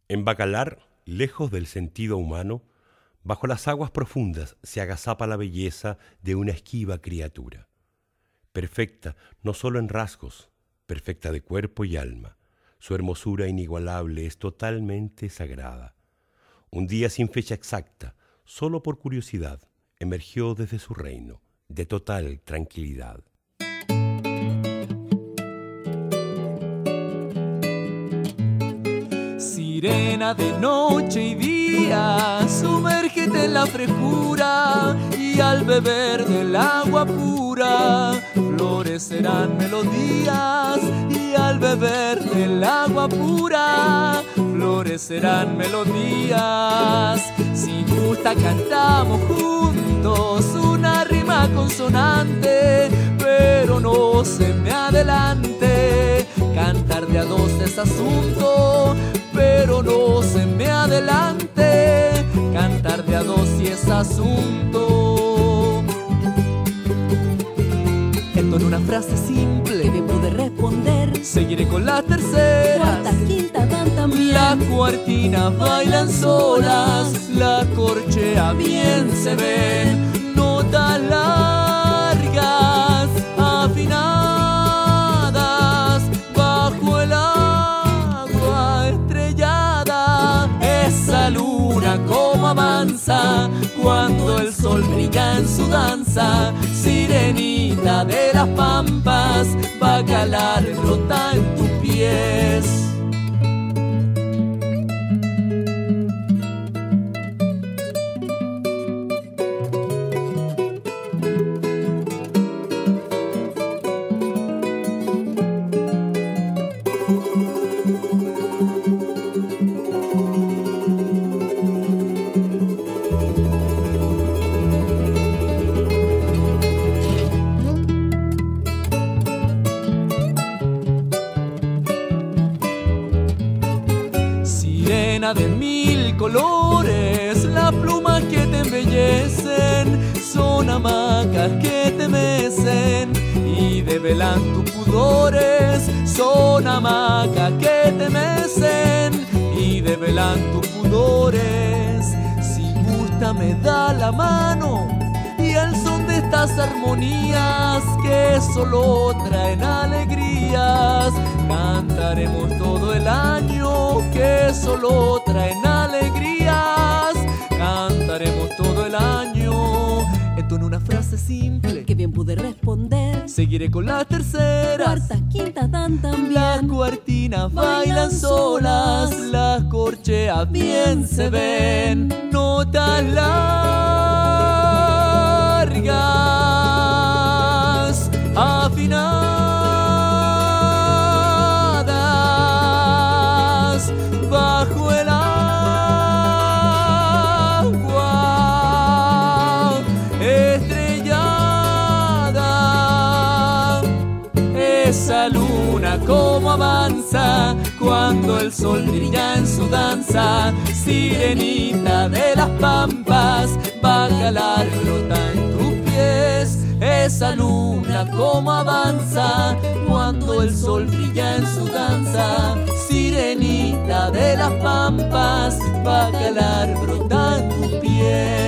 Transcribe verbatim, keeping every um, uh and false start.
En Bacalar, lejos del sentido humano, bajo las aguas profundas se agazapa la belleza de una esquiva criatura. Perfecta no solo en rasgos, perfecta de cuerpo y alma. Su hermosura inigualable es totalmente sagrada. Un día sin fecha exacta, solo por curiosidad, emergió desde su reino, de total tranquilidad. Sirena de noche y día, sumérgete en la frescura y al beber del agua pura florecerán melodías y al beber del agua pura florecerán melodías. Si gusta cantamos juntos una rima consonante, pero no se me adelante. Cantar de a dos es asunto, pero no se me adelante. Cantar de a dos sí es asunto. Esto en una frase simple que bien pude responder. Seguiré con la tercera. Cuarta, quinta, dan también. Las cuartinas bailan solas, la corchea bien se ven. Notas largas, afinadas, bajo el agua estrellada. Esa luna como avanza cuando el sol brilla en su danza. Sirenita de las pampas, Bacalar brota en tus pies. De mil colores, las plumas que te embellecen son hamacas que te mecen y develan tus pudores. Son hamacas que te mecen y develan tus pudores. Si gusta me da la mano y el son de estas armonías que solo traen alegrías. Cantaremos todo el año que solo traen alegrías. Cantaremos todo el año. Esto en una frase simple que bien pude responder. Seguiré con las terceras. Cuartas, quintas dan también. Las cuartinas bailan solas, las corcheas bien se ven. Notas largas, afinadas, bajo el agua estrellada. Esa luna como avanza cuando el sol brilla en su danza. Sirenita de las pampas, Bacalar brota en tus pies. Esa luna como avanza cuando el sol brilla en su danza. Sirenita de las pampas, Bacalar brota en tus pies.